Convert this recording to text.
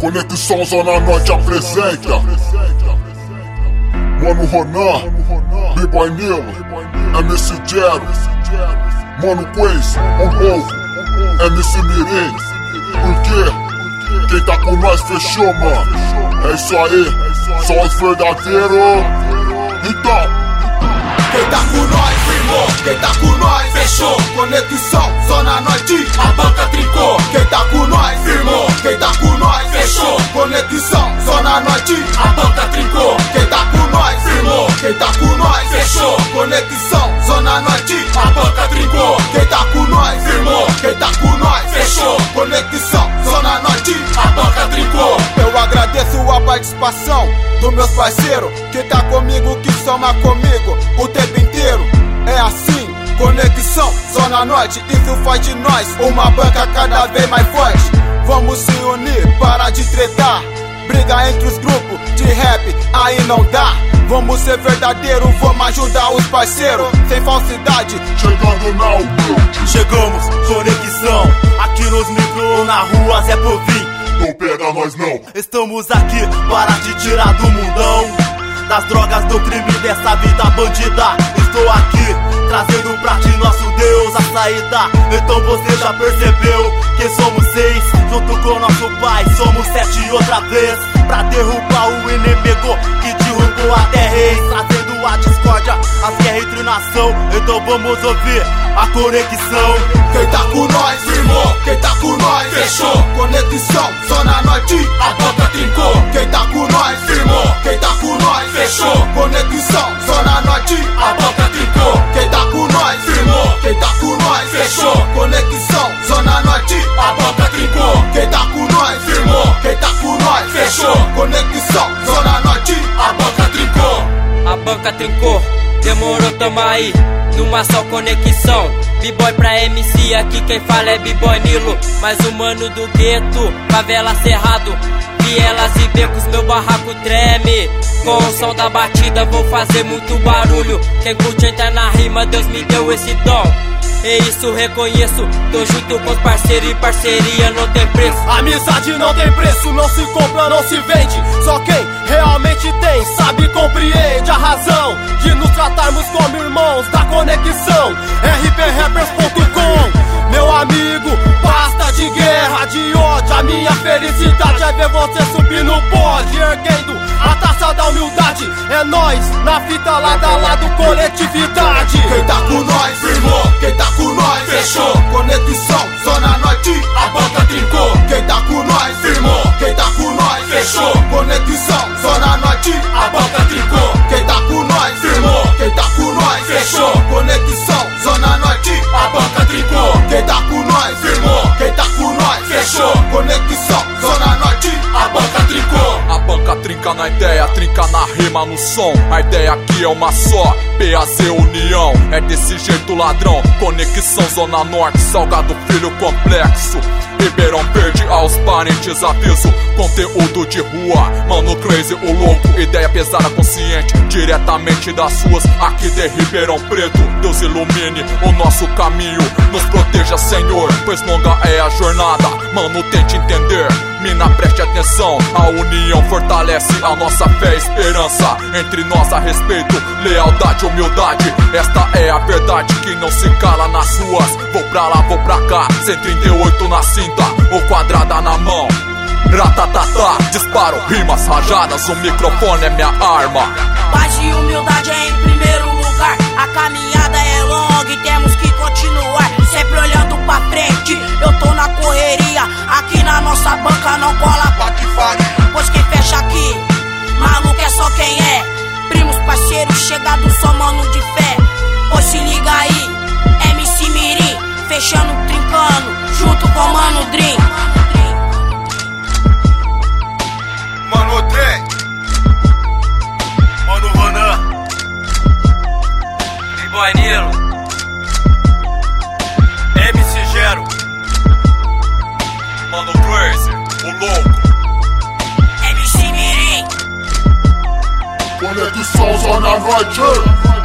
Conexão Zona Norte apresenta Mano Ronan, B-Boy Nilo, MC Jero, Mano Quaze, o Louco, MC Mirim. Por quê? Quem tá com nós fechou, mano. É isso aí, só os verdadeiros. Então quem tá com nós firmou, quem tá com nós fechou. Conexão Zona Norte, a banca trincou. Quem tá com nós firmou, quem tá com nós fechou. Conexão Zona Norte, a banca trincou. Quem tá com nós firmou, quem tá com nós fechou. Conexão Zona Norte, a banca trincou. Quem tá com nós firmou, quem tá com nós fechou. Conexão Zona Norte, a banca trincou. Eu agradeço a participação dos meus parceiros que tá comigo, que soma comigo o tempo inteiro. É assim, Conexão Zona Norte, isso faz de nós uma banca cada vez mais forte. Vamos se unir, parar de tretar. Briga entre os grupos de rap, aí não dá. Vamos ser verdadeiros, vamos ajudar os parceiros, sem falsidade. Chegando na humilde, chegamos, Conexão. Aqui nos micro, na rua, Zé Povim. Não pega nós não. Estamos aqui para te tirar do mundão, das drogas, do crime, dessa vida bandida. Estou aqui trazendo pra ti, nosso Deus, a saída. Então você já percebeu que somos 6, junto com nosso pai somos 7 outra vez, pra derrubar o inimigo que derrubou até reis, trazendo a discórdia, as guerras entre nação. Então vamos ouvir a Conexão. Quem tá com nós firmou, quem tá com nós fechou. Conexão Zona Norte, a banca trincou. Quem tá com nós firmou, quem tá com nós fechou. Conexão Zona Norte, a banca trincou. Quem tá com nós firmou, quem tá com nós fechou. Conexão Zona Norte, a banca trincou. Quem tá com nós firmou, quem tá com nós fechou. Conexão Zona Norte, a banca trincou. A banca trincou, demorou, tamo aí, numa só conexão. B-Boy pra MC, aqui quem fala é B-Boy Nilo. Mais um mano do gueto, favela cerrado, vielas e becos, meu barraco treme. Com o som da batida vou fazer muito barulho. Quem curte entra na rima, Deus me deu esse dom. E isso reconheço, tô junto com os parceiros e parceria não tem preço. Amizade não tem preço, não se compra, não se vende. Só quem realmente tem, sabe, compreende a razão de nos tratarmos como irmãos da Conexão. rprappers.com, meu amigo, basta de guerra, de ódio. A minha felicidade é ver você subir no pódio, erguendo a taça da humildade. É nós, na fita lado a lado, coletividade. Quem tá com nós firmou, quem tá com nós fechou. Conexão Zona Norte, a banca trincou. Quem tá com nós firmou, quem tá com nós fechou. Conexão Zona Norte, a banca trincou. Quem tá com nós firmou, quem tá com nós fechou. Conexão Zona Norte, a banca trincou. Quem tá com nós firmou, quem tá com nós fechou. Conexão Zona Norte, a banca trincou. A banca trinca na ideia, trinca na rima, no som. A ideia aqui é uma só, PAZ União. É desse jeito, ladrão. Conexão Zona Norte, Salgado Filho complexo. Ribeirão Verde, aos parentes aviso. Conteúdo de rua, Mano Crazy, o louco. Ideia pesada, consciente, diretamente das ruas aqui de Ribeirão Preto. Deus ilumine o nosso caminho, nos proteja, Senhor, pois longa é a jornada. Mano, tente entender, mina, preste atenção. A união fortalece a nossa fé e esperança. Entre nós há respeito, lealdade, humildade. Esta é a verdade que não se cala nas ruas. Vou pra lá, vou pra cá, 138 na cinta, ou quadrada na mão. Ratatatá, disparo, rimas rajadas, o microfone é minha arma. Paz e humildade é em primeiro lugar. A caminhada é longa e temos que continuar, sempre olhando pra frente. Eu tô na correria, aqui na nossa banca não cola patifaria. Pois quem fecha aqui, maluco é só quem é. Primos, parceiros, chegados, só mano de fé. Pois se liga aí, MC Mirim, fechando, trincando, junto com Mano Dream. Mano Trem, Mano Ronan, B-Boy Nilo, MC Jero, Mano Crazy, o louco. MC Mirim. Conexão Zona Norte.